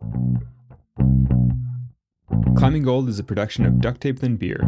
Climbing Gold is a production of Duct Tape Than Beer.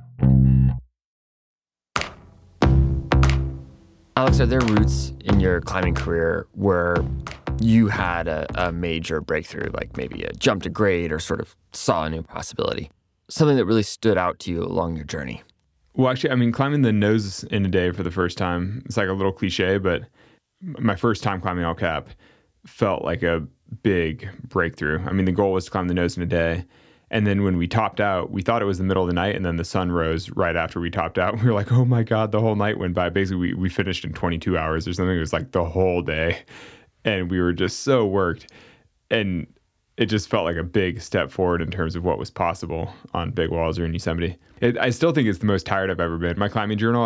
Alex, are there routes in your climbing career where you had a major breakthrough, like maybe a jump to grade or sort of saw a new possibility? Something that really stood out to you along your journey? Well, actually, I mean, climbing the nose in a day for the first time, it's like a little cliche, but my first time climbing El Cap felt like a big breakthrough. I mean, the goal was to climb the nose in a day. And then when we topped out, we thought it was the middle of the night, and then the sun rose right after we topped out. We were like, oh my God, the whole night went by. Basically, we finished in 22 hours or something. It was like the whole day. And we were just so worked. And it just felt like a big step forward in terms of what was possible on Big Walls or in Yosemite. I still think it's the most tired I've ever been. My climbing journal,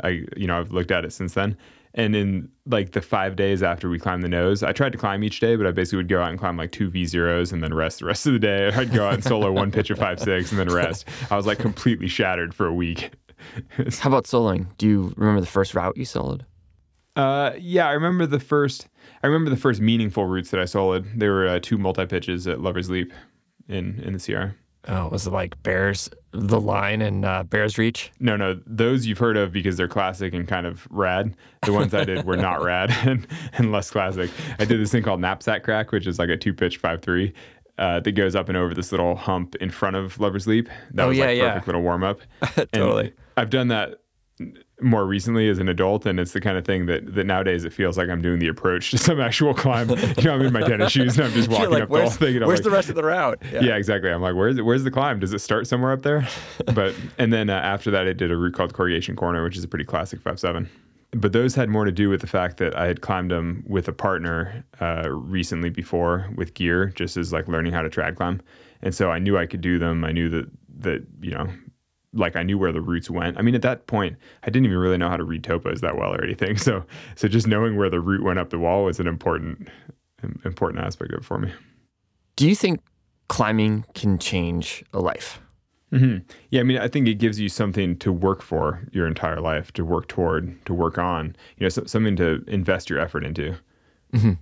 I've looked at it since then. And in like the 5 days after we climbed the nose, I tried to climb each day, but I basically would go out and climb like 2 V0s and then rest the rest of the day. I'd go out and solo one pitch of 5.6 and then rest. I was like completely shattered for a week. How about soloing? Do you remember the first route you soloed? Yeah, I remember the first meaningful routes that I soloed. There were 2 multi-pitches at Lover's Leap in the Sierra. Oh, was it like Bears, the Line and Bears Reach? No, those you've heard of because they're classic and kind of rad. The ones I did were not rad and less classic. I did this thing called Knapsack Crack, which is like a 2-pitch 5.3 that goes up and over this little hump in front of Lover's Leap. That was perfect little warm-up. Totally. And I've done that more recently as an adult, and it's the kind of thing that nowadays it feels like I'm doing the approach to some actual climb. I'm in my tennis shoes and I'm just walking up the whole thing. And where's the rest of the route? Yeah, exactly. I'm like, where's the climb? Does it start somewhere up there? And then after that, I did a route called Corrugation Corner, which is a pretty classic 5.7. But those had more to do with the fact that I had climbed them with a partner recently before with gear, just as like learning how to trad climb. And so I knew I could do them. I knew that like I knew where the routes went. I mean, at that point, I didn't even really know how to read topos that well or anything. So just knowing where the route went up the wall was an important aspect of it for me. Do you think climbing can change a life? Mm-hmm. Yeah, I mean, I think it gives you something to work for your entire life, to work toward, to work on, something to invest your effort into. Mm-hmm.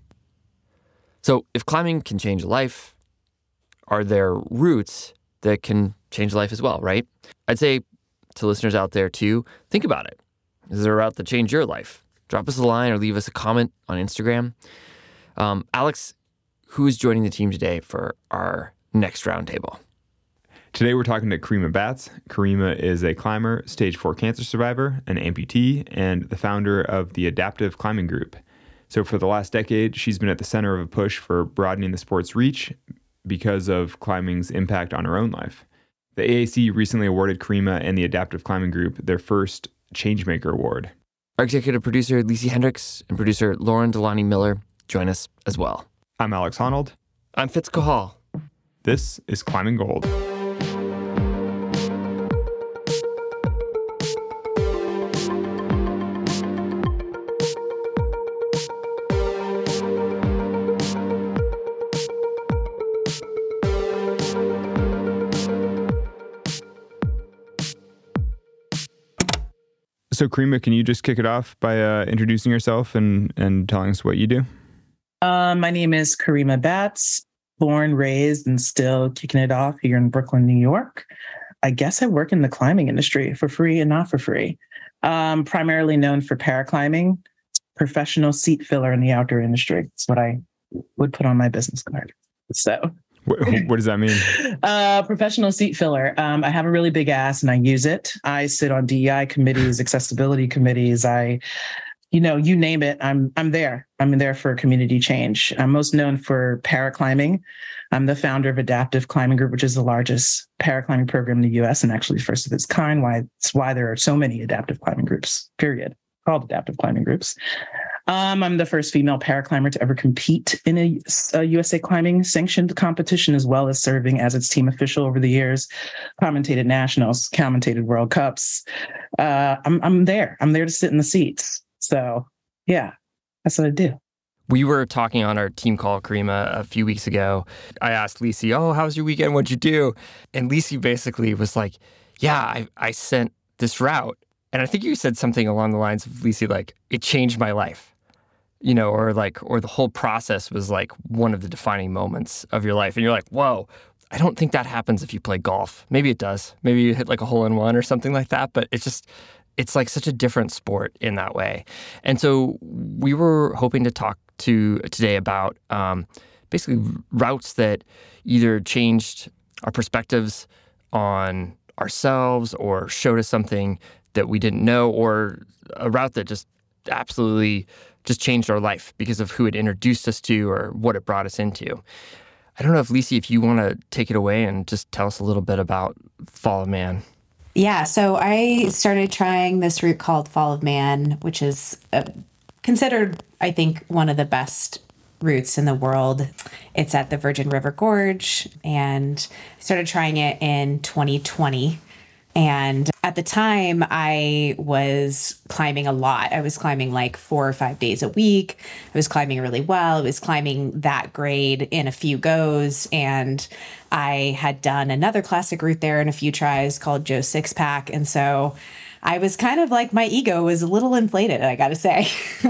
So if climbing can change a life, are there routes that can change life as well, right? I'd say to listeners out there too, think about it. Is there a route that changed your life? Drop us a line or leave us a comment on Instagram. Alex, who is joining the team today for our next roundtable? Today we're talking to Karima Batts. Karima is a climber, stage 4 cancer survivor, an amputee, and the founder of the Adaptive Climbing Group. So for the last decade, she's been at the center of a push for broadening the sport's reach because of climbing's impact on her own life. The AAC recently awarded Karima and the Adaptive Climbing Group their first Changemaker Award. Our executive producer, Lisi Hendricks, and producer Lauren Delani Miller join us as well. I'm Alex Honnold. I'm Fitz Cahall. This is Climbing Gold. So, Karima, can you just kick it off by introducing yourself and telling us what you do? My name is Karima Batts, born, raised, and still kicking it off here in Brooklyn, New York. I guess I work in the climbing industry for free and not for free. Primarily known for paraclimbing, professional seat filler in the outdoor industry. That's what I would put on my business card. So... What does that mean? Professional seat filler. I have a really big ass and I use it. I sit on DEI committees, accessibility committees. You name it. I'm there. I'm there for community change. I'm most known for paraclimbing. I'm the founder of Adaptive Climbing Group, which is the largest paraclimbing program in the U.S. and actually first of its kind. It's why there are so many adaptive climbing groups, period, called adaptive climbing groups. I'm the first female paraclimber to ever compete in a USA Climbing sanctioned competition, as well as serving as its team official over the years, commentated nationals, commentated World Cups. I'm there. I'm there to sit in the seats. So, yeah, that's what I do. We were talking on our team call, Karima, a few weeks ago. I asked Lisi, how was your weekend? What'd you do? And Lisi basically was like, yeah, I sent this route. And I think you said something along the lines of, Lisi, like, it changed my life. or the whole process was like one of the defining moments of your life. And you're like, whoa, I don't think that happens if you play golf. Maybe it does. Maybe you hit like a hole-in-one or something like that. But it's like such a different sport in that way. And so we were hoping to talk today about basically routes that either changed our perspectives on ourselves or showed us something that we didn't know, or a route that just absolutely just changed our life because of who it introduced us to or what it brought us into. I don't know if Lisi, if you want to take it away and just tell us a little bit about Fall of Man. Yeah, so I started trying this route called Fall of Man, which is considered, I think, one of the best routes in the world. It's at the Virgin River Gorge, and I started trying it in 2020. And at the time, I was climbing a lot. I was climbing like 4 or 5 days a week. I was climbing really well. I was climbing that grade in a few goes. And I had done another classic route there in a few tries called Joe Sixpack. And so I was kind of like, my ego was a little inflated, I got to say.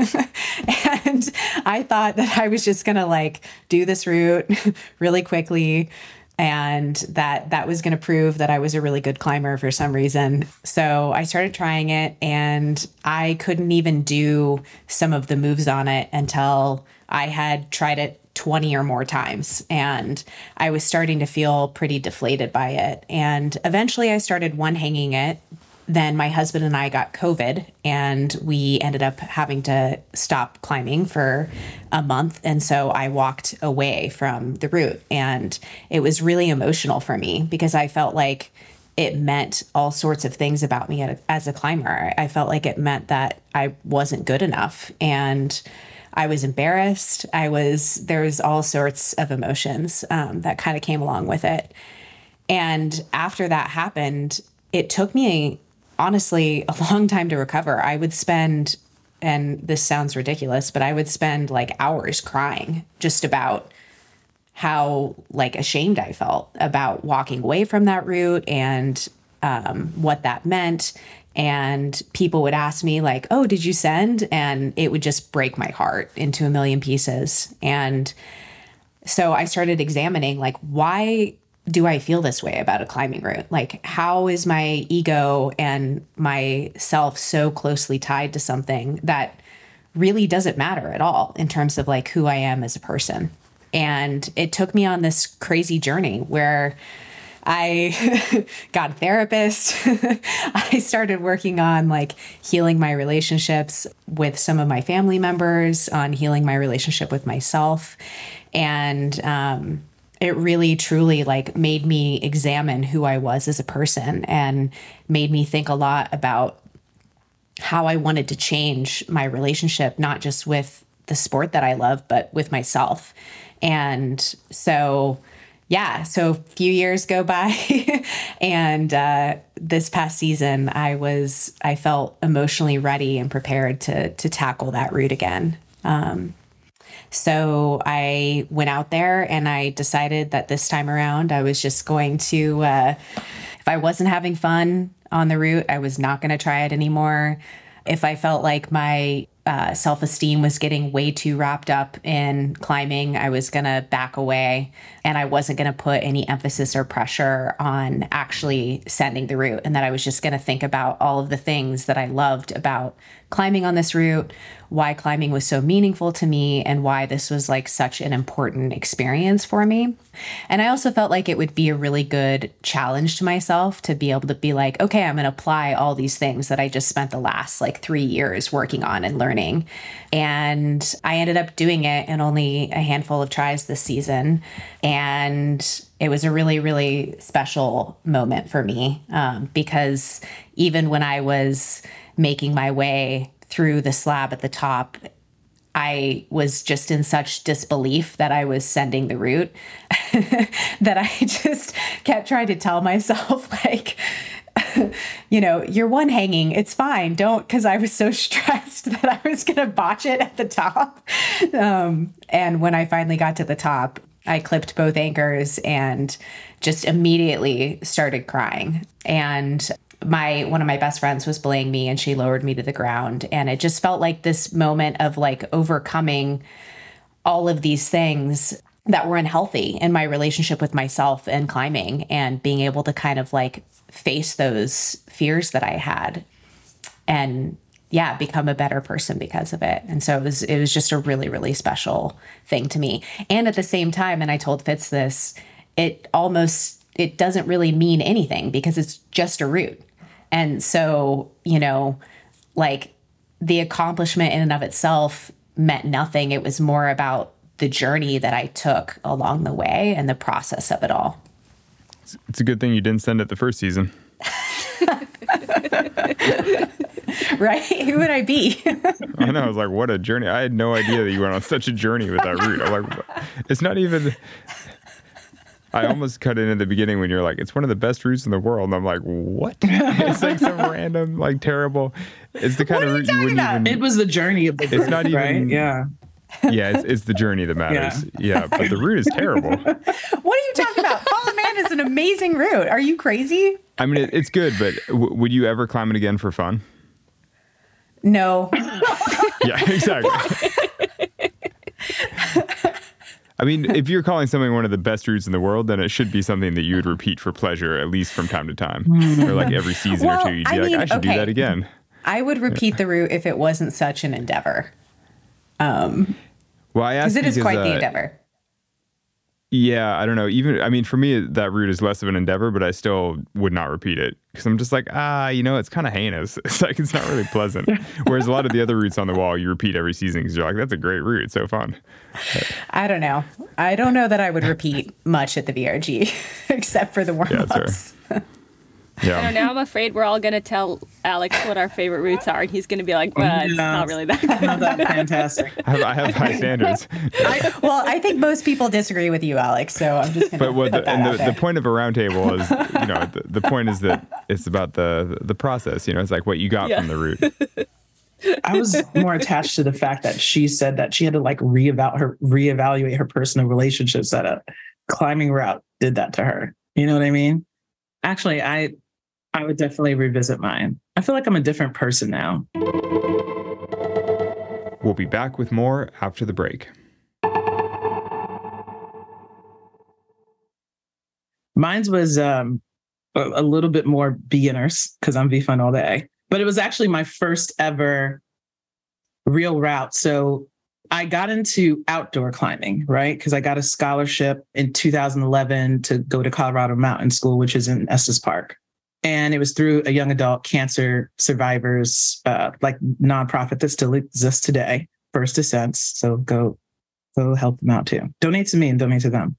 And I thought that I was just going to like do this route really quickly, and that was going to prove that I was a really good climber for some reason. So I started trying it, and I couldn't even do some of the moves on it until I had tried it 20 or more times. And I was starting to feel pretty deflated by it. And eventually I started one hanging it. Then my husband and I got COVID, and we ended up having to stop climbing for a month. And so I walked away from the route, and it was really emotional for me because I felt like it meant all sorts of things about me as a climber. I felt like it meant that I wasn't good enough, and I was embarrassed. There was all sorts of emotions that kind of came along with it. And after that happened, it took me honestly a long time to recover. I would spend, and this sounds ridiculous, but I would spend like hours crying just about how like ashamed I felt about walking away from that route and what that meant. And people would ask me like, oh, did you send? And it would just break my heart into a million pieces. And so I started examining like, why do I feel this way about a climbing route? Like, how is my ego and myself so closely tied to something that really doesn't matter at all in terms of like who I am as a person? And it took me on this crazy journey where I got a therapist. I started working on like healing my relationships with some of my family members, on healing my relationship with myself. And, it really, truly like made me examine who I was as a person, and made me think a lot about how I wanted to change my relationship, not just with the sport that I love, but with myself. And so, yeah, so a few years go by and this past season, I felt emotionally ready and prepared to tackle that route again. So I went out there, and I decided that this time around I was just going to, if I wasn't having fun on the route, I was not going to try it anymore. If I felt like my self-esteem was getting way too wrapped up in climbing, I was going to back away, and I wasn't going to put any emphasis or pressure on actually sending the route, and that I was just going to think about all of the things that I loved about climbing on this route, why climbing was so meaningful to me, and why this was like such an important experience for me. And I also felt like it would be a really good challenge to myself to be able to be like, okay, I'm going to apply all these things that I just spent the last like 3 years working on and learning. And I ended up doing it in only a handful of tries this season. And it was a really, really special moment for me because even when I was making my way through the slab at the top, I was just in such disbelief that I was sending the route that I just kept trying to tell myself, like, you're one hanging, it's fine. Don't, because I was so stressed that I was going to botch it at the top. And when I finally got to the top, I clipped both anchors and just immediately started crying. And one of my best friends was bullying me and she lowered me to the ground. And it just felt like this moment of like overcoming all of these things that were unhealthy in my relationship with myself and climbing, and being able to kind of like face those fears that I had and become a better person because of it. And so it was just a really, really special thing to me. And at the same time, and I told Fitz this, it doesn't really mean anything because it's just a route. And so, like the accomplishment in and of itself meant nothing. It was more about the journey that I took along the way and the process of it all. It's a good thing you didn't send it the first season. Right? Who would I be? I know. I was like, what a journey. I had no idea that you went on such a journey with that route. I'm like, it's not even... I almost cut in at the beginning when you're like, it's one of the best routes in the world. And I'm like, what? It's like some random, like terrible. It's the kind of route you wouldn't even... It was the journey of the route, it's not even, right? Yeah. Yeah, it's the journey that matters. Yeah, but the route is terrible. What are you talking about? Fall of Man is an amazing route. Are you crazy? I mean, it's good, but would you ever climb it again for fun? No. Yeah, exactly. I mean, if you're calling something one of the best routes in the world, then it should be something that you would repeat for pleasure, at least from time to time. Or like every season or two, you'd be I should do that again. I would repeat the route if it wasn't such an endeavor. Well, I asked because it is quite the endeavor. Yeah, I don't know. For me, that route is less of an endeavor, but I still would not repeat it because I'm just like, it's kind of heinous. It's like, it's not really pleasant. Whereas a lot of the other routes on the wall, you repeat every season because you're like, that's a great route. It's so fun. I don't know. I don't know that I would repeat much at the VRG except for the warm-ups. Yeah, I don't know. I'm afraid we're all going to tell Alex what our favorite routes are, and he's going to be like, well, it's not really that good. Not that fantastic. I have high standards. I think most people disagree with you, Alex, so I'm just going to put that out there. The point of a roundtable is, the point is that it's about the process. It's like what you got from the route. I was more attached to the fact that she said that she had to like reevaluate her personal relationships, that a climbing route did that to her. You know what I mean? Actually, I would definitely revisit mine. I feel like I'm a different person now. We'll be back with more after the break. Mine's was a little bit more beginners because I'm VFun all day. But it was actually my first ever real route. So I got into outdoor climbing, right? Because I got a scholarship in 2011 to go to Colorado Mountain School, which is in Estes Park. And it was through a young adult cancer survivors, nonprofit that still exists today, First Ascents. So go help them out too. Donate to me and donate to them.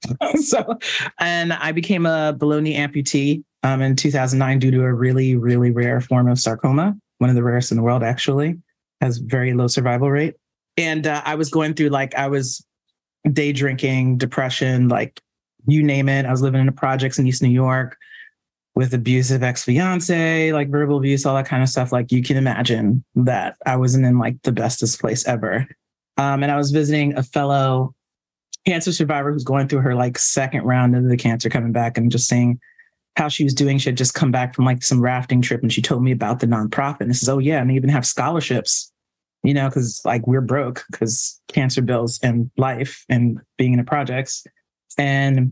And I became a below knee amputee in 2009 due to a really, really rare form of sarcoma, one of the rarest in the world, actually, has very low survival rate. And I was going through, I was day drinking, depression, you name it. I was living in the projects in East New York with abusive ex-fiance, verbal abuse, all that kind of stuff. You can imagine that I wasn't in the bestest place ever. And I was visiting a fellow cancer survivor who's going through her second round of the cancer, coming back and just seeing how she was doing. She had just come back from some rafting trip, and she told me about the nonprofit. And this is, oh yeah, and they even have scholarships, because we're broke because cancer bills and life and being in the projects. And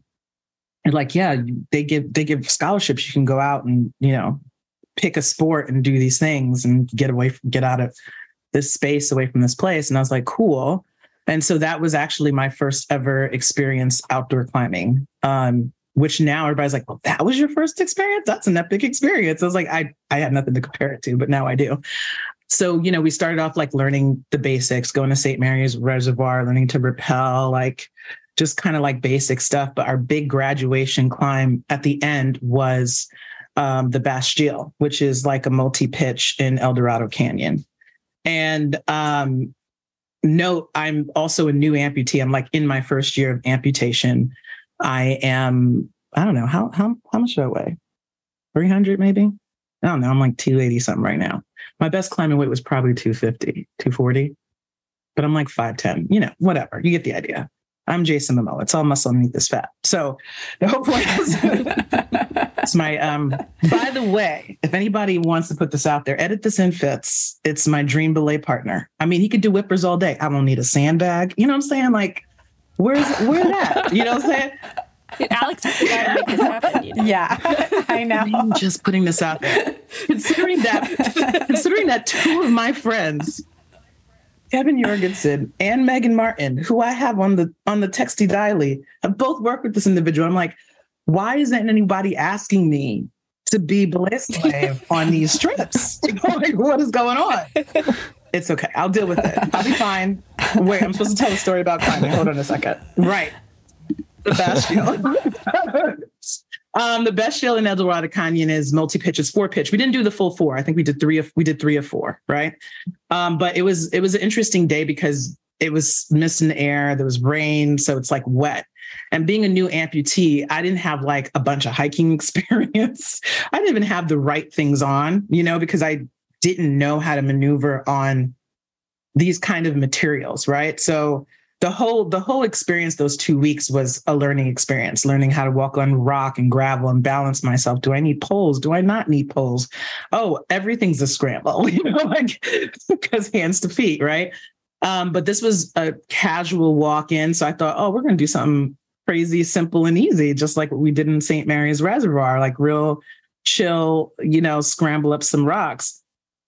they give scholarships. You can go out and, pick a sport and do these things and get out of this space, away from this place. And I was like, cool. And so that was actually my first ever experience outdoor climbing, which now everybody's like, well, that was your first experience? That's an epic experience. I was like, I had nothing to compare it to, but now I do. So, we started off learning the basics, going to St. Mary's Reservoir, learning to rappel, just kind of basic stuff. But our big graduation climb at the end was the Bastille, which is a multi-pitch in El Dorado Canyon. And note, I'm also a new amputee. I'm in my first year of amputation. I don't know, how much do I weigh? 300 maybe? I don't know. I'm 280 something right now. My best climbing weight was probably 250, 240, but I'm 5'10", whatever. You get the idea. I'm Jason Momoa. It's all muscle underneath this fat. So the whole point is, it's my, by the way, if anybody wants to put this out there, edit this in, Fitz. It's my dream belay partner. I mean, he could do whippers all day. I don't need a sandbag. You know what I'm saying? Like, where's that? You know what I'm saying? Alex is the guy to make this happen. You know? Yeah, I know. I'm just putting this out there. Considering that two of my friends, Kevin Jorgensen and Megan Martin, who I have on the Texty Daily, have both worked with this individual. I'm like, why isn't anybody asking me to be belay slave on these trips? You know, like, what is going on? It's okay. I'll deal with it. I'll be fine. Wait, I'm supposed to tell a story about climbing. Hold on a second. Right. The best shield. The best shield in El Dorado Canyon is multi-pitch. It's 4-pitch. We didn't do the full 4. I think we did 3 of 4, right? But it was an interesting day because it was mist in the air. There was rain, so it's like wet. And being a new amputee, I didn't have like a bunch of hiking experience. I didn't even have the right things on, you know, because I didn't know how to maneuver on these kind of materials, right? So the whole experience, those 2 weeks, was a learning experience, learning how to walk on rock and gravel and balance myself. Do I need poles? Do I not need poles? Oh, everything's a scramble, you know, like, because hands to feet, right? But this was a casual walk in. So I thought, oh, we're going to do something crazy, simple and easy, just like what we did in St. Mary's Reservoir, like real chill, you know, scramble up some rocks.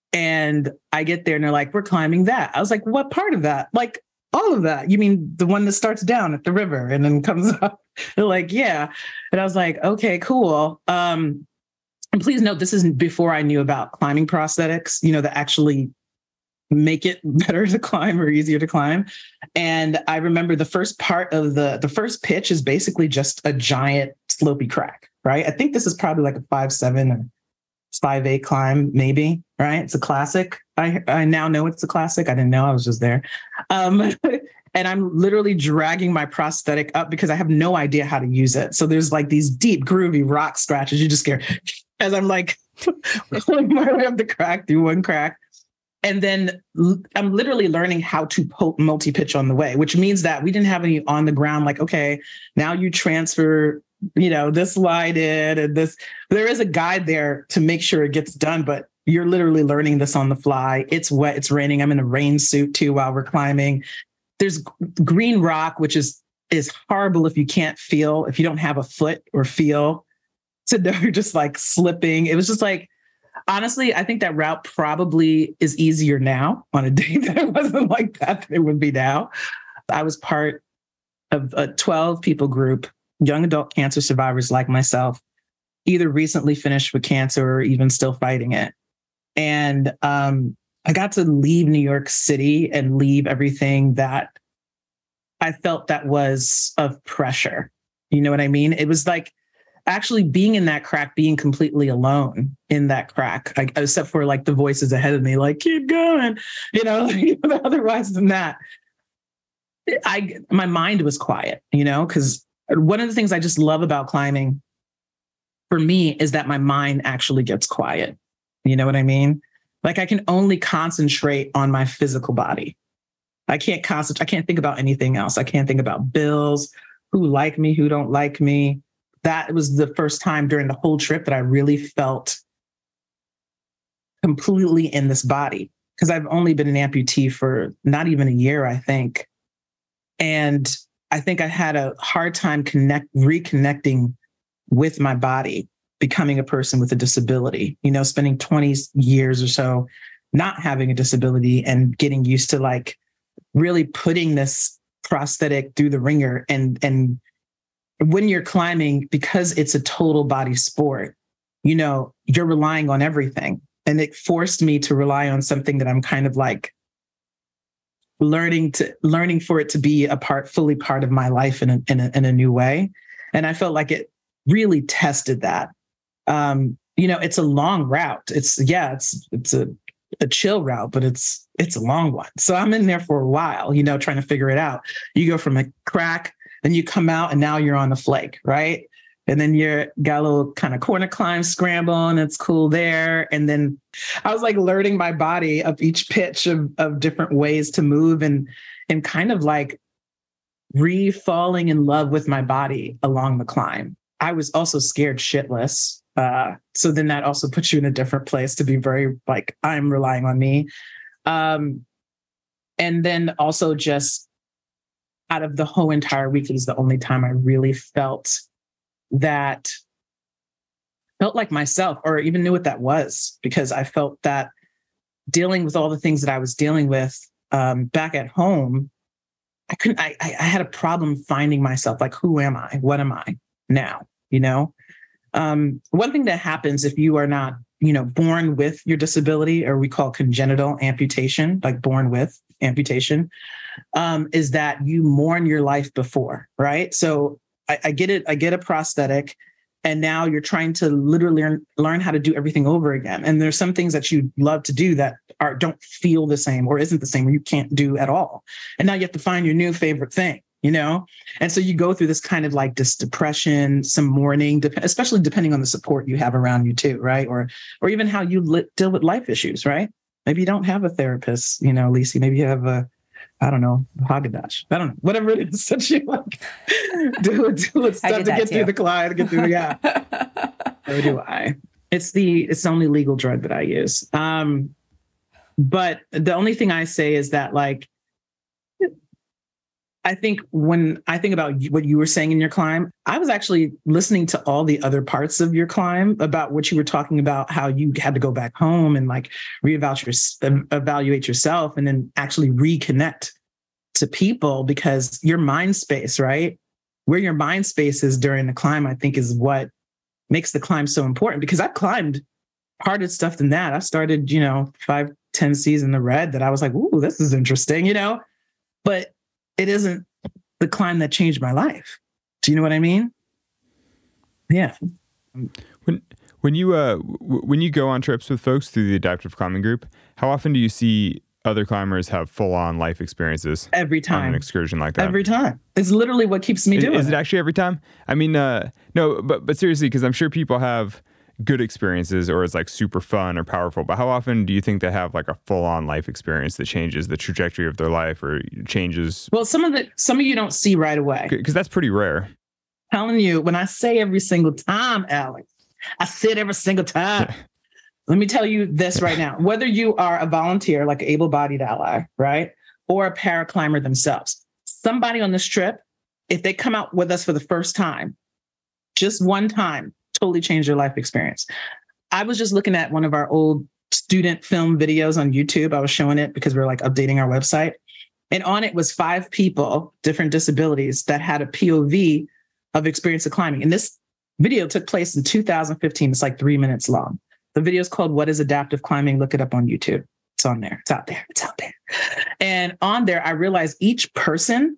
And I get there and they're like, we're climbing that. I was like, what part of that? Like, all of that. You mean the one that starts down at the river and then comes up? They're like, yeah. And I was like, okay, cool. And please note, this isn't before I knew about climbing prosthetics, you know, that actually make it better to climb or easier to climb. And I remember the first part of the first pitch is basically just a giant slopey crack, right? I think this is probably like a 5.7 or 5.8 climb, maybe, right? It's a classic. I now know it's a classic. I didn't know, I was just there. And I'm literally dragging my prosthetic up because I have no idea how to use it. So there's like these deep, groovy rock scratches. You just scare as I'm like pulling my way up the crack through one crack. And then I'm literally learning how to multi-pitch on the way, which means that we didn't have any on the ground. Like, okay, now you transfer, you know, this slide in and this. There is a guide there to make sure it gets done, but you're literally learning this on the fly. It's wet, it's raining. I'm in a rain suit too while we're climbing. There's green rock, which is horrible if you can't feel, if you don't have a foot or feel. So you're just like slipping. It was just like, honestly, I think that route probably is easier now on a day that it wasn't like that it would be now. I was part of a 12 people group, young adult cancer survivors like myself, either recently finished with cancer or even still fighting it. And I got to leave New York City and leave everything that I felt that was of pressure. You know what I mean? It was like actually being in that crack, being completely alone in that crack, except for like the voices ahead of me, like, keep going, you know, otherwise than that, my mind was quiet, you know, because one of the things I just love about climbing for me is that my mind actually gets quiet. You know what I mean? Like I can only concentrate on my physical body. I can't think about anything else. I can't think about bills, who like me, who don't like me. That was the first time during the whole trip that I really felt completely in this body, because I've only been an amputee for not even a year, I think. And I think I had a hard time reconnecting with my body, becoming a person with a disability, you know, spending 20 years or so not having a disability and getting used to like really putting this prosthetic through the ringer. And when you're climbing, because it's a total body sport, you know, you're relying on everything. And it forced me to rely on something that I'm kind of like learning for it to be fully part of my life in a new way. And I felt like it really tested that. You know, it's a long route. It's a chill route, but it's a long one. So I'm in there for a while, you know, trying to figure it out. You go from a crack, then you come out and now you're on the flake, right? And then got a little kind of corner climb scramble and it's cool there. And then I was like learning my body of each pitch of different ways to move and kind of like re-falling in love with my body along the climb. I was also scared shitless. So then that also puts you in a different place to be very like, I'm relying on me. And then also just out of the whole entire week, it was the only time I really felt like myself, or even knew what that was, because I felt that dealing with all the things that I was dealing with back at home, I had a problem finding myself. Like, who am I? What am I now? You know, one thing that happens if you are not, you know, born with your disability, or we call congenital amputation, like born with amputation, is that you mourn your life before, right? So I get it. I get a prosthetic, and now you're trying to literally learn how to do everything over again. And there's some things that you love to do that don't feel the same, or isn't the same, or you can't do at all. And now you have to find your new favorite thing, you know? And so you go through this kind of like this depression, some mourning, especially depending on the support you have around you too, right? Or even how you deal with life issues, right? Maybe you don't have a therapist, you know, Lisi. Maybe you have I don't know, Haagen-Dazs. I don't know, whatever it is that you like do stuff to get through the client, get through So do I. It's the only legal drug that I use. But the only thing I say is that, like, I think when I think about what you were saying in your climb, I was actually listening to all the other parts of your climb about what you were talking about, how you had to go back home and like evaluate yourself, and then actually reconnect to people, because your mind space, right? Where your mind space is during the climb, I think is what makes the climb so important, because I've climbed harder stuff than that. I started, 5-10 C's in the red that I was like, ooh, this is interesting, but it isn't the climb that changed my life. Do you know what I mean? Yeah. When you go on trips with folks through the adaptive climbing group, how often do you see other climbers have full-on life experiences? Every time. On an excursion like that? Every time. It's literally what keeps me doing it. Is it actually every time? I mean, no, but seriously, because I'm sure people have good experiences, or it's like super fun or powerful, but how often do you think they have like a full-on life experience that changes the trajectory of their life, or changes? Well, some of you don't see right away, because that's pretty rare. I'm telling you, when I say every single time, Alex, I say it every single time. Let me tell you this right now, whether you are a volunteer, like an able-bodied ally, right, or a paraclimber themselves, somebody on this trip, if they come out with us for the first time, just one time, totally change their life experience. I was just looking at one of our old student film videos on YouTube. I was showing it because we're like updating our website. And on it was 5 people, different disabilities, that had a POV of experience of climbing. And this video took place in 2015. It's like 3 minutes long. The video is called What is Adaptive Climbing? Look it up on YouTube. It's on there. It's out there. It's out there. And on there, I realized each person,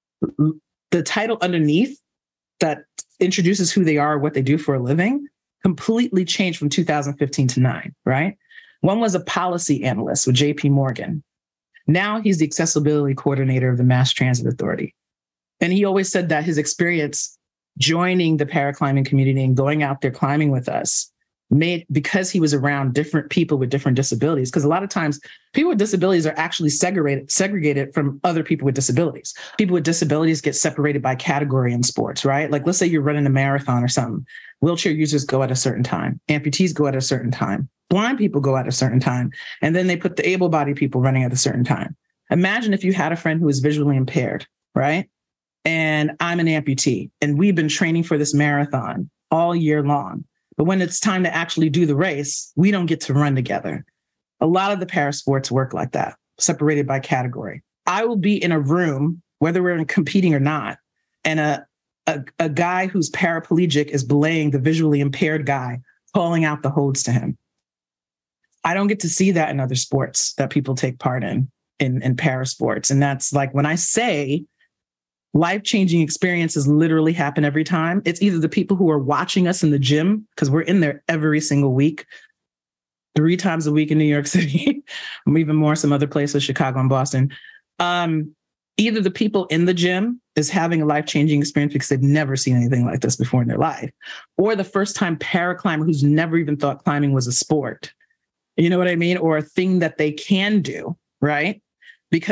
the title underneath that introduces who they are, what they do for a living, completely changed from 2015 to 9, right? One was a policy analyst with JP Morgan. Now he's the accessibility coordinator of the Mass Transit Authority. And he always said that his experience joining the paraclimbing community and going out there climbing with us made, because he was around different people with different disabilities, because a lot of times people with disabilities are actually segregated from other people with disabilities. People with disabilities get separated by category in sports, right? Like, let's say you're running a marathon or something. Wheelchair users go at a certain time. Amputees go at a certain time. Blind people go at a certain time. And then they put the able-bodied people running at a certain time. Imagine if you had a friend who is visually impaired, right? And I'm an amputee, and we've been training for this marathon all year long. But when it's time to actually do the race, we don't get to run together. A lot of the parasports work like that, separated by category. I will be in a room, whether we're competing or not, and a guy who's paraplegic is belaying the visually impaired guy, calling out the holds to him. I don't get to see that in other sports that people take part in parasports. And that's like, when I say life-changing experiences literally happen every time, it's either the people who are watching us in the gym, because we're in there every single week, 3 times a week in New York City, even more some other places, Chicago and Boston. Either the people in the gym is having a life-changing experience because they've never seen anything like this before in their life, or the first-time paraclimber who's never even thought climbing was a sport. You know what I mean? Or a thing that they can do, right? Because that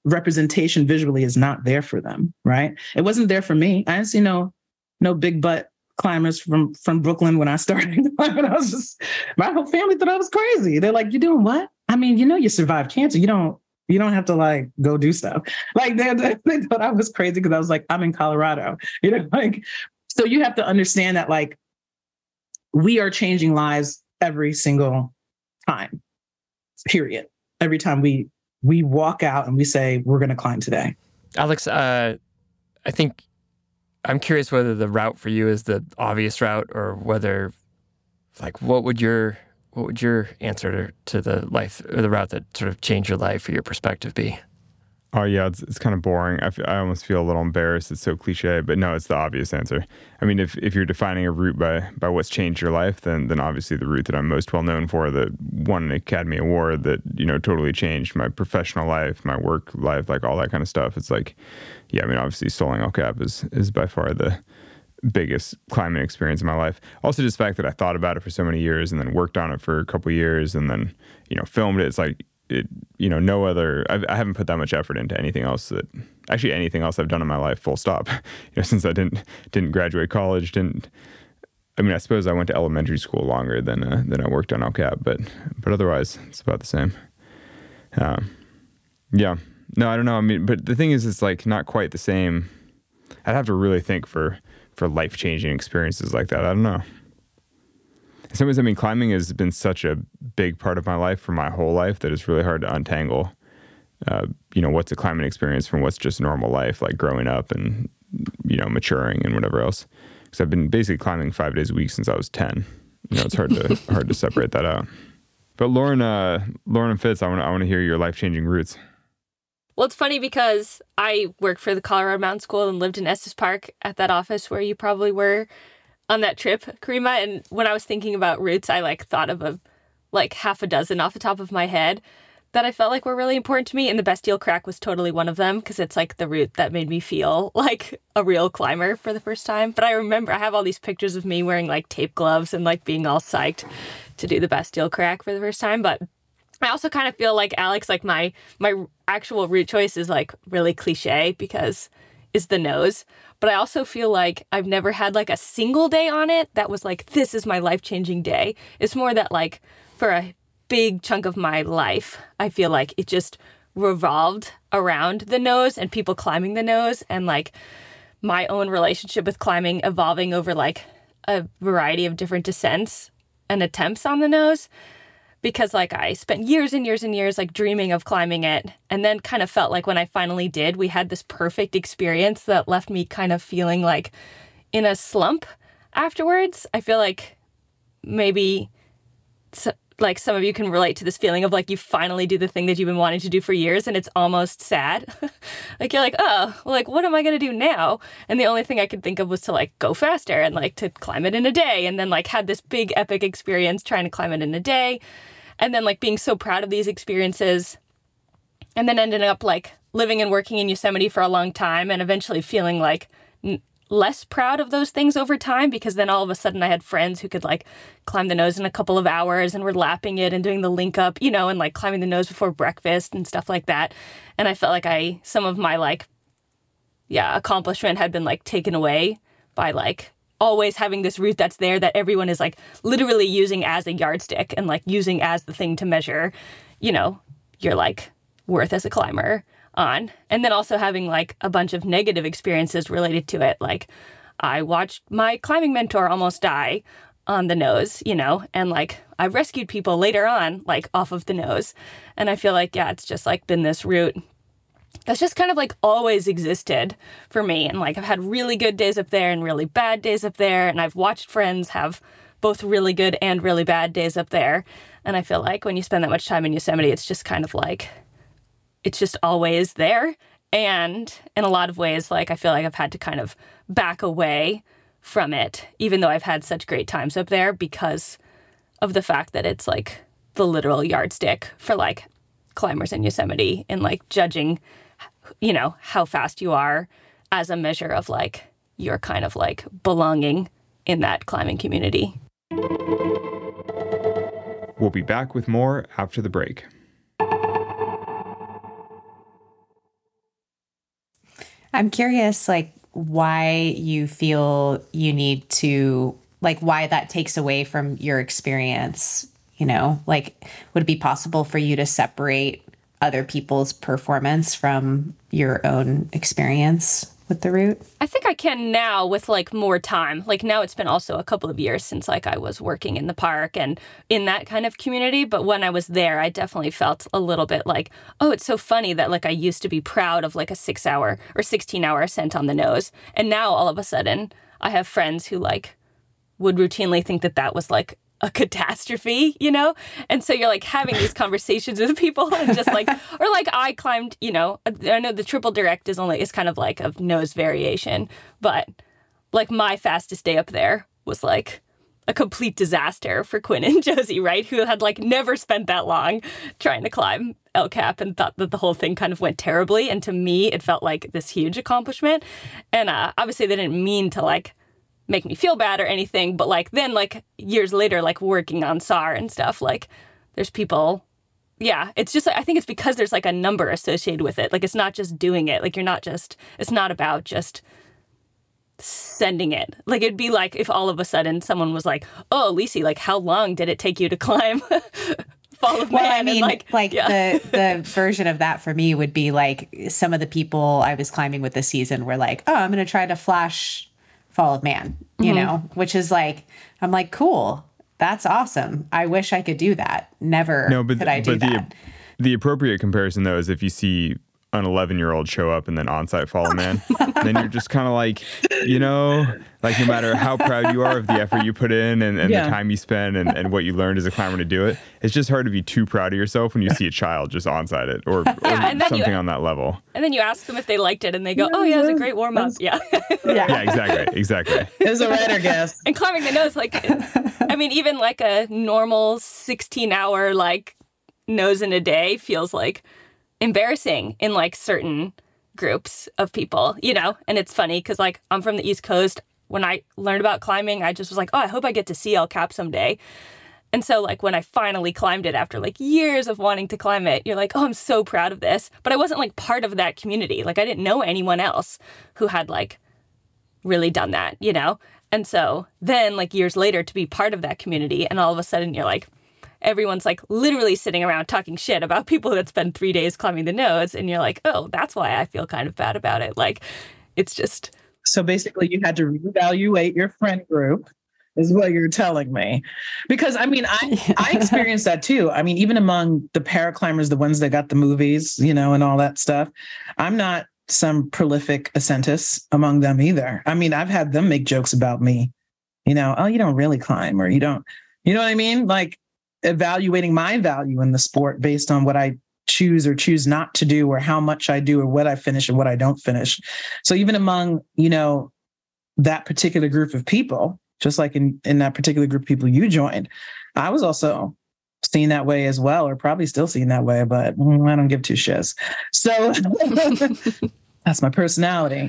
representation visually is not there for them, right? It wasn't there for me. I didn't see no big butt climbers from Brooklyn when I started climbing. I was just, my whole family thought I was crazy. They're like, "You doing what?" I mean, you survived cancer. You don't have to like go do stuff. Like they thought I was crazy because I was like, I'm in Colorado, like, so you have to understand that like we are changing lives every single time, period. Every time we walk out and we say, we're going to climb today. Alex, I think I'm curious whether the route for you is the obvious route or whether, like, what would your answer to the life or the route that sort of changed your life or your perspective be? Oh yeah, it's kind of boring. I almost feel a little embarrassed. It's so cliche, but no, it's the obvious answer. I mean, if you're defining a route by what's changed your life, then obviously the route that I'm most well known for, that won an Academy Award, that totally changed my professional life, my work life, like all that kind of stuff. It's like, yeah, I mean, obviously Soling El Cap is by far the biggest climbing experience in my life. Also, just the fact that I thought about it for so many years and then worked on it for a couple of years and then filmed it. It's like, no other, I haven't put that much effort into anything else anything else I've done in my life, full stop. Since I didn't graduate college, I suppose I went to elementary school longer than I worked on El Cap, but otherwise it's about the same. Yeah, no, I don't know. I mean, but the thing is, it's like not quite the same. I'd have to really think for life-changing experiences like that. I don't know. In some ways, I mean, climbing has been such a big part of my life for my whole life that it's really hard to untangle, what's a climbing experience from what's just normal life, like growing up and, maturing and whatever else. Because I've been basically climbing 5 days a week since I was 10. It's hard to separate that out. But Lauren and Fitz, I want to hear your life-changing roots. Well, it's funny because I worked for the Colorado Mountain School and lived in Estes Park at that office where you probably were on that trip, Karima. And when I was thinking about routes, I thought of half a dozen off the top of my head that I felt like were really important to me. And the Bastille Crack was totally one of them because it's like the route that made me feel like a real climber for the first time. But I remember I have all these pictures of me wearing like tape gloves and like being all psyched to do the Bastille Crack for the first time. But I also kind of feel like Alex, like my actual route choice is like really cliche because it's the nose. But I also feel like I've never had like a single day on it that was like, this is my life-changing day. It's more that like for a big chunk of my life, I feel like it just revolved around the nose and people climbing the nose and like my own relationship with climbing evolving over like a variety of different descents and attempts on the nose. Because like I spent years and years and years like dreaming of climbing it and then kind of felt like when I finally did, we had this perfect experience that left me kind of feeling like in a slump afterwards. I feel like maybe like some of you can relate to this feeling of like you finally do the thing that you've been wanting to do for years and it's almost sad. Like you're like, oh, well, like what am I going to do now? And the only thing I could think of was to like go faster and like to climb it in a day and then like had this big epic experience trying to climb it in a day. And then like being so proud of these experiences and then ended up like living and working in Yosemite for a long time and eventually feeling like less proud of those things over time because then all of a sudden I had friends who could like climb the nose in a couple of hours and were lapping it and doing the link up, and like climbing the nose before breakfast and stuff like that. And I felt like some of my like, accomplishment had been like taken away by like always having this route that's there that everyone is like literally using as a yardstick and like using as the thing to measure, your like worth as a climber on. And then also having like a bunch of negative experiences related to it. Like I watched my climbing mentor almost die on the nose, and like I've rescued people later on, like off of the nose. And I feel like, it's just like been this route that's just kind of like always existed for me. And like I've had really good days up there and really bad days up there. And I've watched friends have both really good and really bad days up there. And I feel like when you spend that much time in Yosemite, it's just kind of like, it's just always there. And in a lot of ways, like I feel like I've had to kind of back away from it, even though I've had such great times up there because of the fact that it's like the literal yardstick for like climbers in Yosemite and like judging how fast you are as a measure of like your kind of like belonging in that climbing community. We'll be back with more after the break. I'm curious, like, why you feel you need to, like, why that takes away from your experience. You know, like, would it be possible for you to separate other people's performance from your own experience with the route? I think I can now with like more time. Like now it's been also a couple of years since like I was working in the park and in that kind of community. But when I was there, I definitely felt a little bit like, oh, it's so funny that like I used to be proud of like a 6-hour or 16-hour ascent on the nose. And now all of a sudden I have friends who like would routinely think that that was like a catastrophe, you know? And so you're like having these conversations with people and just like, or like I climbed, you know, I know the triple direct is kind of like a nose variation, but like my fastest day up there was like a complete disaster for Quinn and Josie, right? Who had like never spent that long trying to climb El Cap and thought that the whole thing kind of went terribly. And to me, it felt like this huge accomplishment. And obviously they didn't mean to like make me feel bad or anything, but like then like years later, like working on SAR and stuff, like there's people, yeah, it's just, I think it's because there's like a number associated with it. Like it's not just doing it. Like it's not about just sending it. Like it'd be like if all of a sudden someone was like, oh, Lisi, like how long did it take you to climb Fall of Man? Well, I mean, yeah. the version of that for me would be like some of the people I was climbing with this season were like, oh, I'm going to try to flash Fall of Man, you know, which is like, I'm like, cool. That's awesome. I wish I could do that. Never could I do that. The appropriate comparison, though, is if you see an 11-year-old show up and then on-site Fall of Man, then you're just kind of like, you know, like no matter how proud you are of the effort you put in and the time you spend and what you learned as a climber to do it, it's just hard to be too proud of yourself when you see a child just on-site it or something on that level. And then you ask them if they liked it and they go, oh yeah, it was a great warm-up. Yeah. Yeah, exactly. It was a writer guess. And climbing the nose, like, I mean, even like a normal 16-hour like nose in a day feels like embarrassing in like certain groups of people, you know? And it's funny because like I'm from the East Coast. When I learned about climbing, I just was like, oh, I hope I get to see El Cap someday. And so like when I finally climbed it after like years of wanting to climb it, you're like, oh, I'm so proud of this. But I wasn't like part of that community. Like I didn't know anyone else who had like really done that, you know? And so then like years later to be part of that community and all of a sudden you're like, everyone's like literally sitting around talking shit about people that spend 3 days climbing the nose. And you're like, oh, that's why I feel kind of bad about it. Like, it's just. So basically you had to reevaluate your friend group is what you're telling me. Because I mean, I experienced that too. I mean, even among the paraclimbers, the ones that got the movies, you know, and all that stuff, I'm not some prolific ascentist among them either. I mean, I've had them make jokes about me, you know, oh, you don't really climb or you don't, you know what I mean? Like, evaluating my value in the sport based on what I choose or choose not to do or how much I do or what I finish and what I don't finish. So even among, you know, that particular group of people, just like in that particular group of people you joined, I was also seen that way as well, or probably still seen that way, but I don't give two shits. So that's my personality.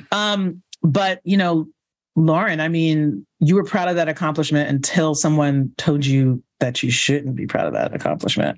But, you know, Lauren, I mean, you were proud of that accomplishment until someone told you that you shouldn't be proud of that accomplishment.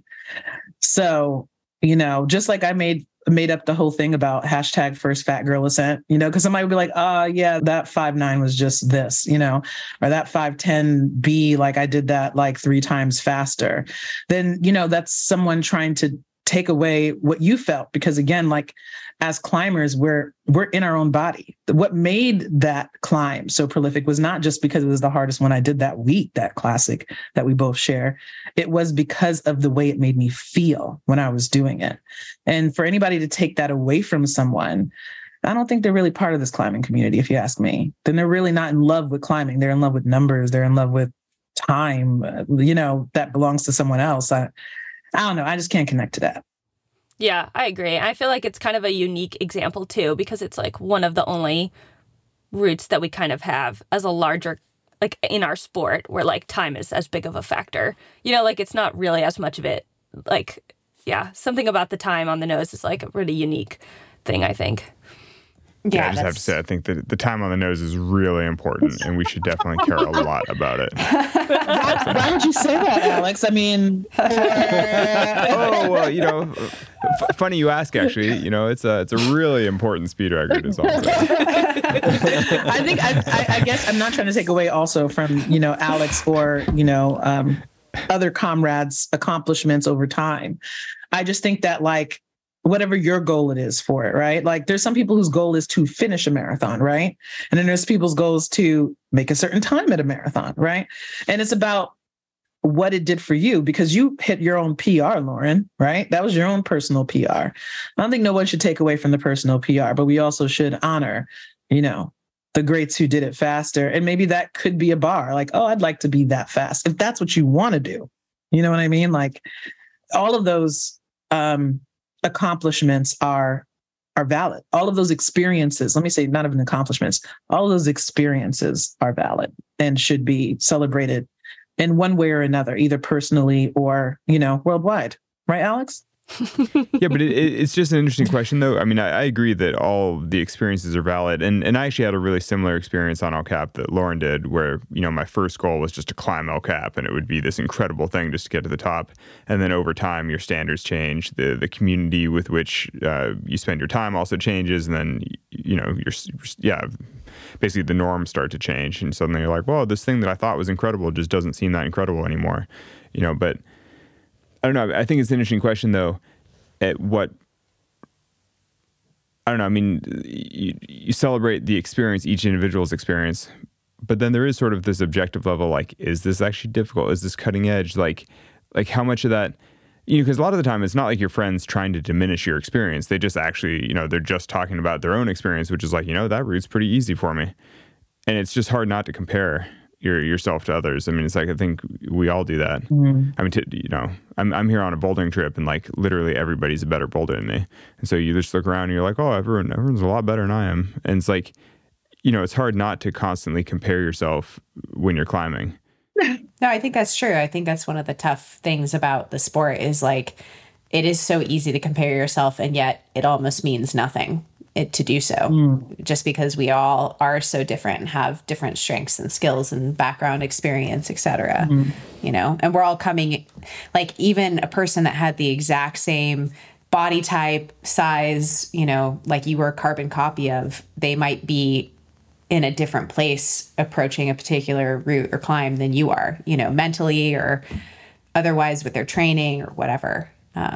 So, you know, just like I made up the whole thing about hashtag first fat girl ascent, you know, because somebody would be like, yeah, that 5'9" was just this, you know, or that 5'10" like I did that like 3 times faster. Then, you know, that's someone trying to take away what you felt. Because again, like as climbers, we're in our own body. What made that climb so prolific was not just because it was the hardest one I did that week, that classic that we both share. It was because of the way it made me feel when I was doing it. And for anybody to take that away from someone, I don't think they're really part of this climbing community, if you ask me. Then they're really not in love with climbing. They're in love with numbers. They're in love with time, you know, that belongs to someone else. I don't know. I just can't connect to that. Yeah, I agree. I feel like it's kind of a unique example too, because it's like one of the only routes that we kind of have as a larger, like in our sport where like time is as big of a factor, you know, like it's not really as much of it. Like, yeah, something about the time on the nose is like a really unique thing, I think. I just have to say, I think that the time on the nose is really important, and we should definitely care a lot about it. Why would you say that, Alex? I mean, oh well, funny you ask. Actually, it's a really important speed record. Is all I'm saying. I guess I'm not trying to take away also from Alex or other comrades' accomplishments over time. I just think that like, whatever your goal it is for it, right? Like there's some people whose goal is to finish a marathon, right? And then there's people's goals to make a certain time at a marathon, right? And it's about what it did for you, because you hit your own PR, Lauren, right? That was your own personal PR. I don't think no one should take away from the personal PR, but we also should honor, the greats who did it faster. And maybe that could be a bar, like, oh, I'd like to be that fast. If that's what you want to do, you know what I mean? Like all of those, accomplishments are valid. All of those experiences, let me say, not even accomplishments, all of those experiences are valid and should be celebrated in one way or another, either personally or, worldwide. Right, Alex? Yeah, but it's just an interesting question, though. I mean, I agree that all the experiences are valid. And I actually had a really similar experience on El Cap that Lauren did, where, my first goal was just to climb El Cap, and it would be this incredible thing just to get to the top. And then over time, your standards change. The community with which you spend your time also changes. And then, basically the norms start to change. And suddenly you're like, well, this thing that I thought was incredible just doesn't seem that incredible anymore. But I don't know. I think it's an interesting question, though. I mean, you celebrate the experience, each individual's experience, but then there is sort of this objective level, like, is this actually difficult? Is this cutting edge? Like how much of that, because a lot of the time it's not like your friends trying to diminish your experience. They just actually, they're just talking about their own experience, which is like, that route's pretty easy for me. And it's just hard not to compare yourself to others. I mean, it's like, I think we all do that. Mm. I mean, I'm here on a bouldering trip, and like literally everybody's a better boulder than me. And so you just look around and you're like, oh, everyone's a lot better than I am. And it's like, it's hard not to constantly compare yourself when you're climbing. No, I think that's true. I think that's one of the tough things about the sport is like, it is so easy to compare yourself, and yet it almost means nothing to do so, just because we all are so different and have different strengths and skills and background experience, et cetera, and we're all coming, like even a person that had the exact same body type, size, like you were a carbon copy of, they might be in a different place approaching a particular route or climb than you are, mentally or otherwise with their training or whatever.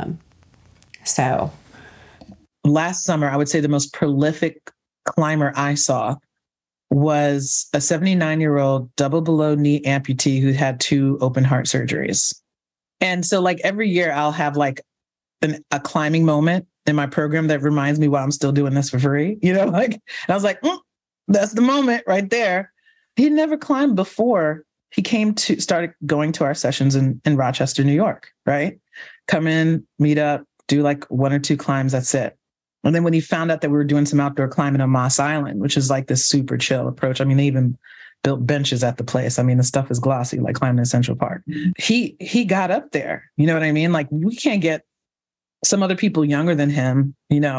Last summer, I would say the most prolific climber I saw was a 79-year-old double below knee amputee who had 2 open heart surgeries. And so like every year I'll have like a climbing moment in my program that reminds me why I'm still doing this for free, and I was like, that's the moment right there. He never climbed before he started going to our sessions in Rochester, New York, right? Come in, meet up, do like 1 or 2 climbs, that's it. And then when he found out that we were doing some outdoor climbing on Moss Island, which is like this super chill approach. I mean, they even built benches at the place. I mean, the stuff is glossy, like climbing in Central Park. He got up there. You know what I mean? Like we can't get some other people younger than him,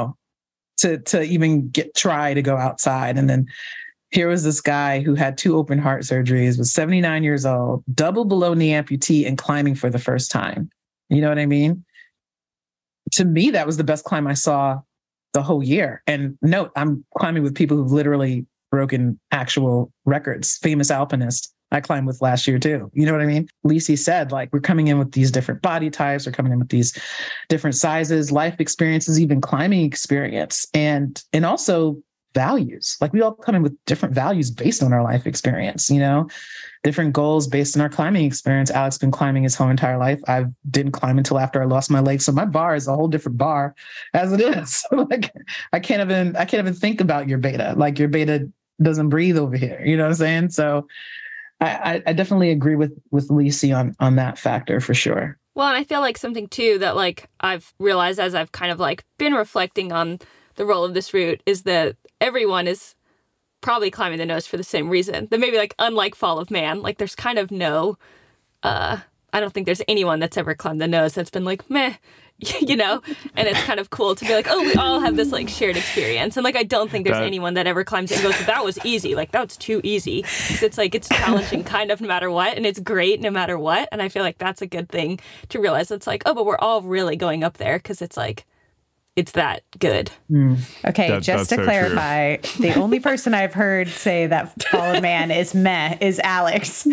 to even try to go outside. And then here was this guy who had 2 open heart surgeries, was 79 years old, double below knee amputee, and climbing for the first time. You know what I mean? To me, that was the best climb I saw the whole year. And note, I'm climbing with people who've literally broken actual records, famous alpinists I climbed with last year too. You know what I mean? Lisi said, like, we're coming in with these different body types, we're coming in with these different sizes, life experiences, even climbing experience, and also values. Like we all come in with different values based on our life experience, different goals based on our climbing experience. Alex been climbing his whole entire life. I didn't climb until after I lost my leg. So my bar is a whole different bar as it is. So like, I can't even think about your beta. Like your beta doesn't breathe over here. You know what I'm saying? So I definitely agree with Lisi on that factor for sure. Well, and I feel like something too that like I've realized as I've kind of like been reflecting on the role of this route is that everyone is probably climbing the nose for the same reason. That maybe like unlike Fall of Man, like there's kind of no, I don't think there's anyone that's ever climbed the nose that's been like, meh, you know? And it's kind of cool to be like, oh, we all have this like shared experience. And like, I don't think there's anyone that ever climbs it and goes, but that was easy. Like, that's too easy. Because it's like, it's challenging kind of no matter what. And it's great no matter what. And I feel like that's a good thing to realize. It's like, oh, but we're all really going up there because it's like, it's that good. Okay, just to so clarify, the only person I've heard say that Fall of Man is meh is Alex.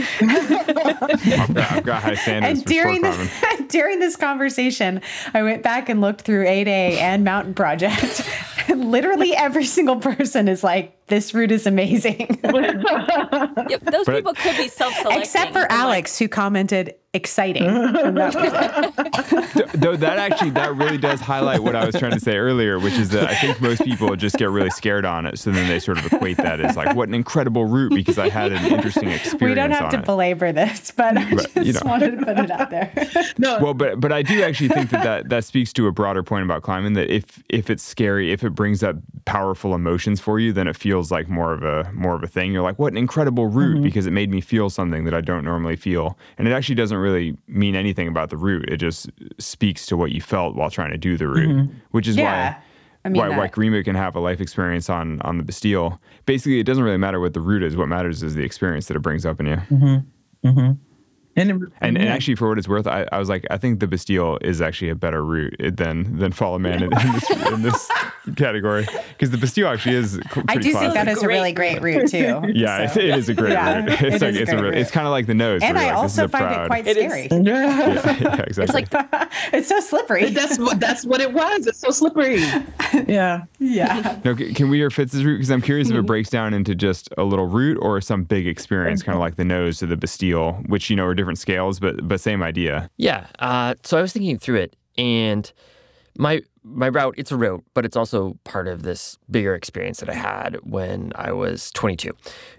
I've got high standards And for sport climbing. during this conversation, I went back and looked through 8A and Mountain Project. And literally every single person is like, this route is amazing. Yep, those people could be self-selecting. Except for Alex, who commented, exciting. And that was it. Though that really does highlight what I was trying to say earlier, which is that I think most people just get really scared on it. So then they sort of equate that as like, what an incredible route because I had an interesting experience. We don't have on to it. belabor this, but I just wanted to put it out there. Well, but I do actually think that speaks to a broader point about climbing, that if it's scary, if it brings up powerful emotions for you, then it feels like more of a thing. You're like, what an incredible route because it made me feel something that I don't normally feel. And it actually doesn't really mean anything about the route. It just speaks to what you felt while trying to do the route, which is why Grima can have a life experience on the Bastille. Basically, it doesn't really matter what the route is. What matters is the experience that it brings up in you. And actually, for what it's worth, I was like, I think the Bastille is actually a better route than Fall of Man in this category, because the Bastille actually is pretty I do classic. think that is a really great route too. Yeah, So. it is a great route. It's kind of like the nose. And where you're I like, this is also a find proud- it quite scary. Yeah, exactly. It's like, It's so slippery. That's what it was. It's so slippery. Yeah. Yeah. No, can we hear Fitz's route? Because I'm curious if it breaks down into just a little route or some big experience, kind of like the nose to the Bastille, which, are different scales, but same idea. Yeah. So I was thinking through it, and my route, it's a route, but it's also part of this bigger experience that I had when I was 22.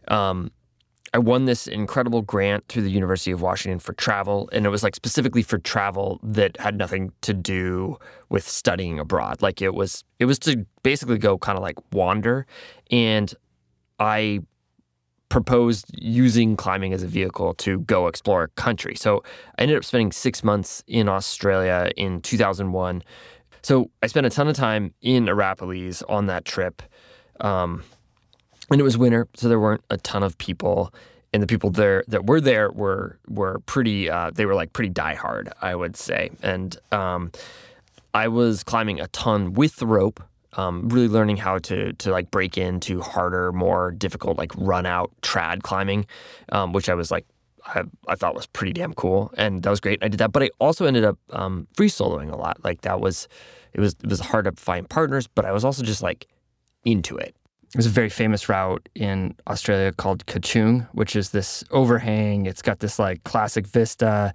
I won this incredible grant through the University of Washington for travel, and it was like specifically for travel that had nothing to do with studying abroad. Like it was to basically go kind of like wander, and I proposed using climbing as a vehicle to go explore a country. So I ended up spending 6 months in Australia in 2001. So I spent a ton of time in Arapiles on that trip. And it was winter, so there weren't a ton of people. And the people there that were there were pretty, they were like pretty diehard, I would say. And I was climbing a ton with the rope, really learning how to like break into harder, more difficult, like run out trad climbing, which I was like, I thought was pretty damn cool. And that was great. I did that. But I also ended up free soloing a lot. Like it was hard to find partners, but I was also just like into it. There's a very famous route in Australia called Kachung, which is this overhang. It's got this like classic vista.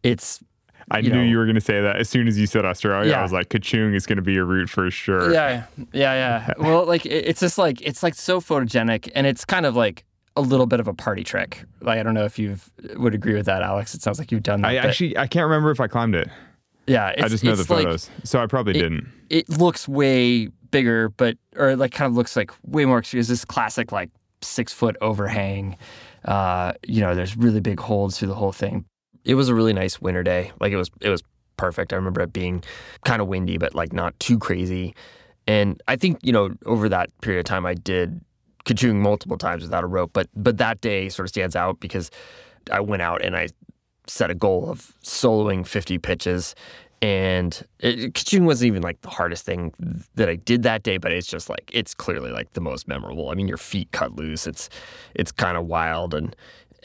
I knew you were going to say that as soon as you said Australia. Yeah. I was like, Kachung is going to be your route for sure. Yeah. Well, like it's just like it's like so photogenic, and it's kind of like a little bit of a party trick. Like I don't know if you would agree with that, Alex. It sounds like you've done that. I can't remember if I climbed it. Yeah, I just know the photos, so I probably didn't. It looks way bigger, or like kind of looks like way more extreme. It's this classic like 6 foot overhang. There's really big holds through the whole thing. It was a really nice winter day. Like it was perfect. I remember it being kind of windy, but like not too crazy. And I think over that period of time, I did Kachung multiple times without a rope. But that day sort of stands out because I went out and I set a goal of soloing 50 pitches. And Kachung wasn't even like the hardest thing that I did that day, but it's just like, it's clearly like the most memorable. I mean, your feet cut loose. It's kind of wild. And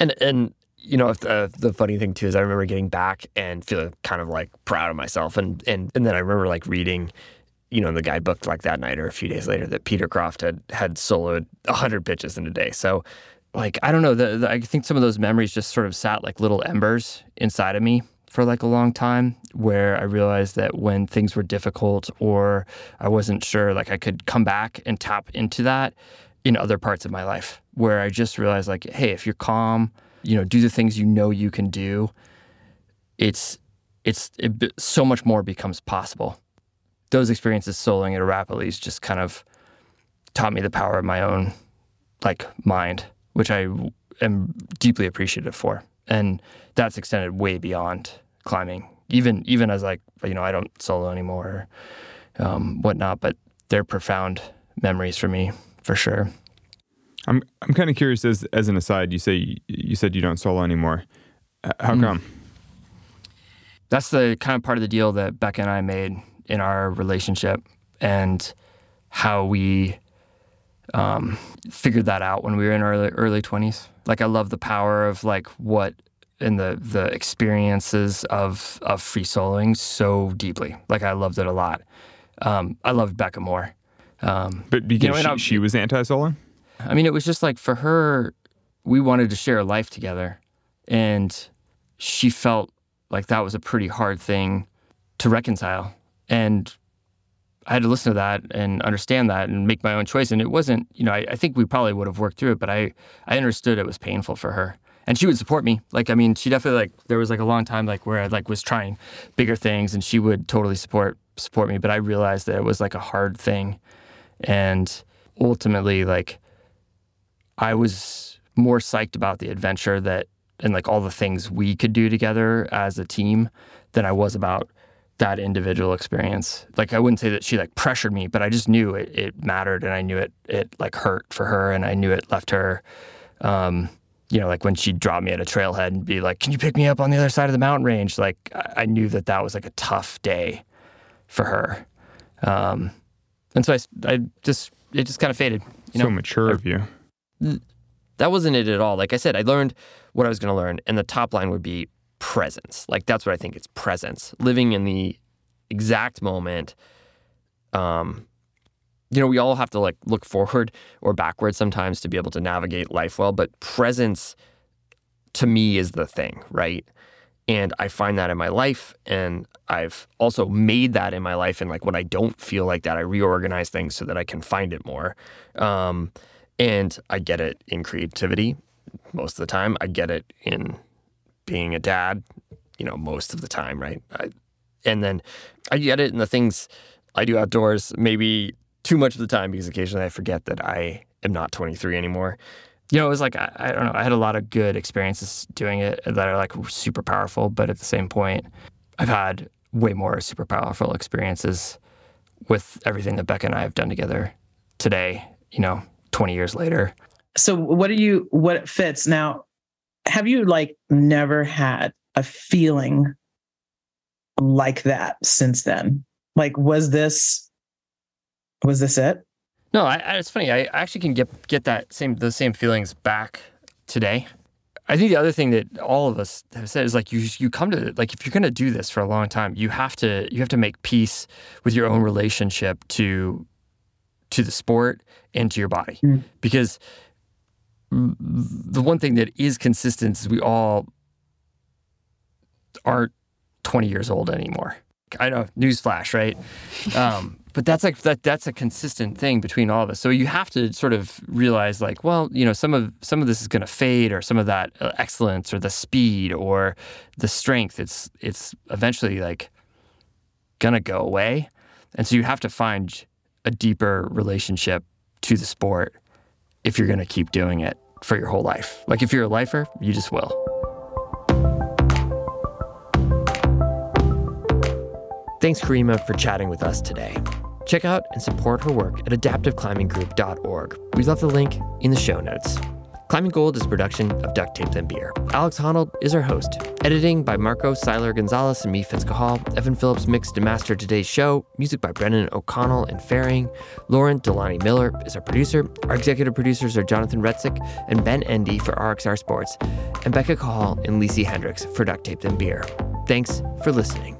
the funny thing too is I remember getting back and feeling kind of like proud of myself. And then I remember like reading, in the guidebook like that night or a few days later that Peter Croft had soloed 100 pitches in a day. So like, I don't know, I think some of those memories just sort of sat like little embers inside of me for like a long time, where I realized that when things were difficult or I wasn't sure, like I could come back and tap into that in other parts of my life, where I just realized like, hey, if you're calm, do the things you can do, so much more becomes possible. Those experiences soloing at Arapiles just kind of taught me the power of my own like mind, which I am deeply appreciative for. And that's extended way beyond climbing even as like, I don't solo anymore, whatnot, but they're profound memories for me, for sure. I'm kind of curious, as an aside, you said you don't solo anymore. How come? That's the kind of part of the deal that Becca and I made in our relationship, and how we figured that out when we were in our early 20s. Like, I love the power of like what and the experiences of free soloing so deeply. Like, I loved it a lot. I loved Becca more. But because she was anti-soloing? I mean, it was just like, for her, we wanted to share a life together, and she felt like that was a pretty hard thing to reconcile. And I had to listen to that and understand that and make my own choice. And it wasn't, I think we probably would have worked through it, but I understood it was painful for her. And she would support me. Like, I mean, she definitely, like, there was like a long time like where I like was trying bigger things, and she would totally support me. But I realized that it was like a hard thing. And ultimately, like, I was more psyched about the adventure and like all the things we could do together as a team than I was about that individual experience. Like, I wouldn't say that she like pressured me, but I just knew it mattered, and I knew it like hurt for her, and I knew it left her, like when she'd drop me at a trailhead and be like, "Can you pick me up on the other side of the mountain range?" Like, I knew that was like a tough day for her. And so it just kind of faded. So mature of you. That wasn't it at all. Like I said, I learned what I was going to learn, and the top line would be presence. Like, that's what I think, it's presence. Living in the exact moment. We all have to like look forward or backwards sometimes to be able to navigate life well, but presence to me is the thing, right? And I find that in my life, and I've also made that in my life. And like, when I don't feel like that, I reorganize things so that I can find it more. And I get it in creativity most of the time. I get it in being a dad, most of the time, right? And then I get it in the things I do outdoors, maybe too much of the time, because occasionally I forget that I am not 23 anymore. It was like, I don't know, I had a lot of good experiences doing it that are like super powerful, but at the same point, I've had way more super powerful experiences with everything that Becca and I have done together today, 20 years later. So what fits now? Have you like never had a feeling like that since then? Like, was this it? No, it's funny. I actually can get those same feelings back today. I think the other thing that all of us have said is like, you come to, like, if you're going to do this for a long time, you have to make peace with your own relationship to the sport and to your body. Because the one thing that is consistent is we all aren't 20 years old anymore. I know, newsflash, right? But that's like that's a consistent thing between all of us. So you have to sort of realize, like, well, some of this is going to fade, or some of that excellence or the speed or the strength, it's eventually like gonna go away. And so you have to find a deeper relationship to the sport if you're going to keep doing it for your whole life. Like, if you're a lifer, you just will. Thanks, Karima, for chatting with us today. Check out and support her work at adaptiveclimbinggroup.org. We left the link in the show notes. Climbing Gold is a production of Duct Tape Then Beer. Alex Honnold is our host. Editing by Marco Seiler Gonzalez and me, Fitz Cahall. Evan Phillips mixed and mastered today's show. Music by Brennan O'Connell and Faring. Lauren Delani Miller is our producer. Our executive producers are Jonathan Retzik and Ben Endy for RXR Sports, and Becca Cahall and Lisi Hendricks for Duct Tape Then Beer. Thanks for listening.